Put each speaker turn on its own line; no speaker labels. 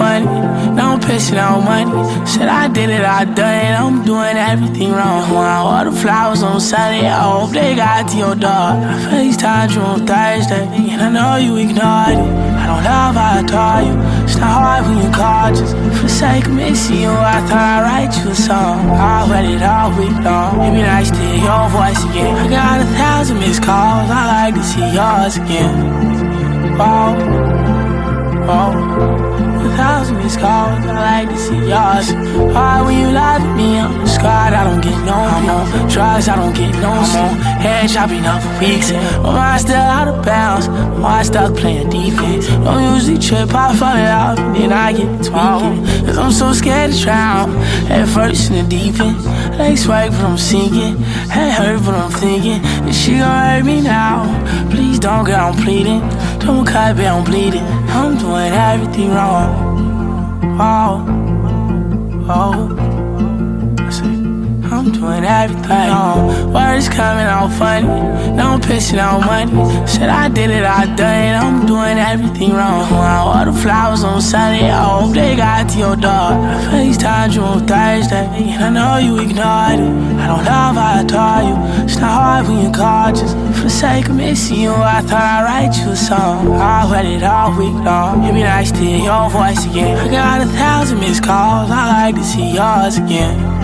funny. Now I'm pissing out money. Said I did it, I done it. I'm doing everything wrong. All the flowers on Sunday, I hope they got to your door. I FaceTime you on Thursday, and I know you ignored it. I don't love how I taught you. It's not hard when you call, just for the sake of missing you. I thought I'd write you a song. I read it all week long. It'd be nice to hear your voice again. I got 1,000 missed calls. I like to see yours again. Oh, oh. 1,000 missed calls, I like to see yours. Why when you lie to me, I'm scarred, I don't get no I'm on drugs, I don't get no sleep. Head chopping up for weeks. My mind still out of bounds. Why I stuck playing defense? Don't usually trip, I fall it out, and then I get tweaking. Cause I'm so scared to drown. At first in the deep end, legs swag but I'm sinking. Head hurt but I'm thinking, this shit gon' hurt me now. Please don't get on pleading. Don't cut, babe, I'm bleeding. I'm doing everything wrong. Oh, oh, I said, I'm doing everything wrong. Words coming out funny. Now I'm pissing out money. Said I did it, I done it. I'm doing everything wrong. All the flowers on Sunday, I hope they got to your door. I FaceTime you on Thursday, and I know you ignored it. I don't love how I taught you. It's not hard when you call, just for the sake of missing you. I thought I'd write you a song. I read it all week long. It'd be nice to hear your voice again. I got 1,000 missed calls. I like to see yours again.